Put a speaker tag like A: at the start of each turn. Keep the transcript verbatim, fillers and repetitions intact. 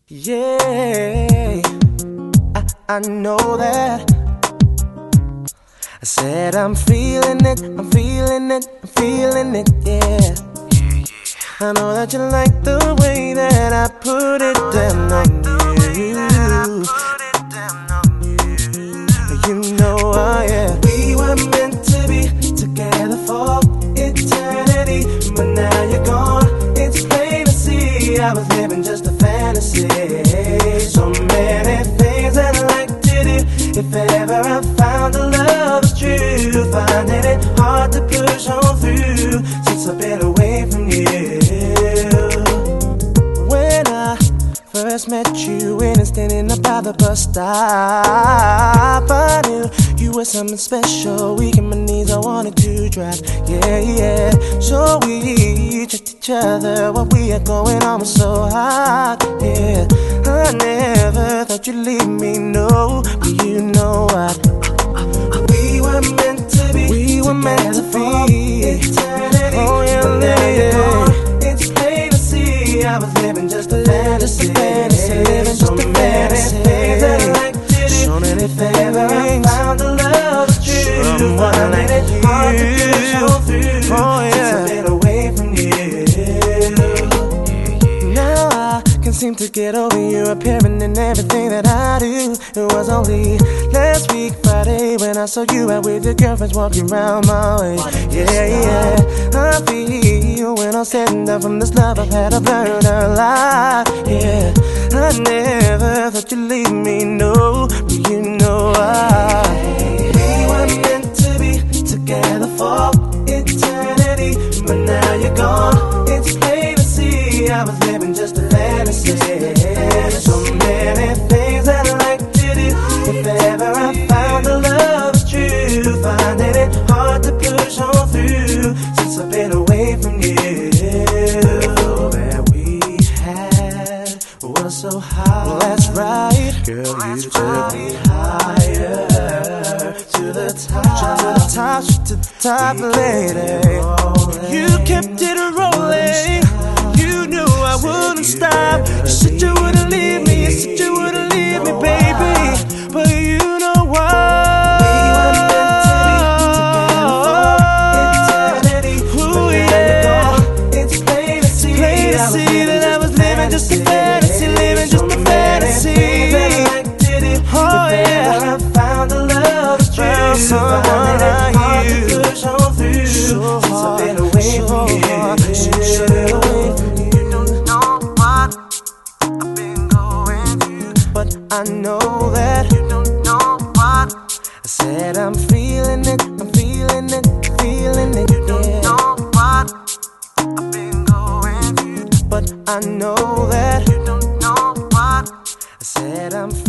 A: Yeah, I, I know that. I said I'm feeling it, I'm feeling it, I'm feeling it, yeah. I know that you like the way that I put it down on you. You know, oh yeah, we were meant to be together for eternity, but now you're gone. It's plain to see I was living just a fantasy. So many things that I like to do. If ever I found a love that's true, finding it hard to push on through since I've been away from you. When I first met you and standing up by the bus stop, I knew you were something special. Weak in my knees, I wanted to drop. Yeah, yeah. So we checked each other. What we had going on was so hot. Yeah, I never thought you'd leave me, no. But you know what? We were meant to be. We were meant to be. Eternity. Oh yeah, yeah. It's plain to see I was living just a fantasy. Living just a fantasy. That I like to do. If ever I found a love that's true, someone like it hard to push on through. Oh yeah, since I've been away from you. Now I can seem to get over you appearing in everything that I do. It was only last week Friday when I saw you out with your girlfriends walking around my way. Yeah, yeah. I feel when I'm sitting down from this love I've had, I've learned a lot. Yeah, I never thought you'd leave me, no. But you know I, we were meant to be together for eternity, but now you're gone. It's plain to see I was living just a fantasy. So many things that I like to do. If ever I found a love that's true, finding it hard to push on through since I've been away from you. That we had was so high. Well, that's right, girl, you took me higher to the top, to the top, to the top, lady. You kept it rolling. You knew I wouldn't stop. You said you wouldn't leave me. You said you wouldn't leave me, baby. But you know what? We were meant to be together for eternity. Ooh, yeah. It's plain to see, plain to see that I was living just a fantasy, living just a fantasy. Oh yeah, I found a love that's true. Someone like you. Push on through so since I've been away from you. So away from you. You don't know what I've been going through, but I know that you don't know what. I said I'm feeling it, I'm feeling it, feeling it. You don't yeah. know what I've been going through, but I know that you don't know what. I said I'm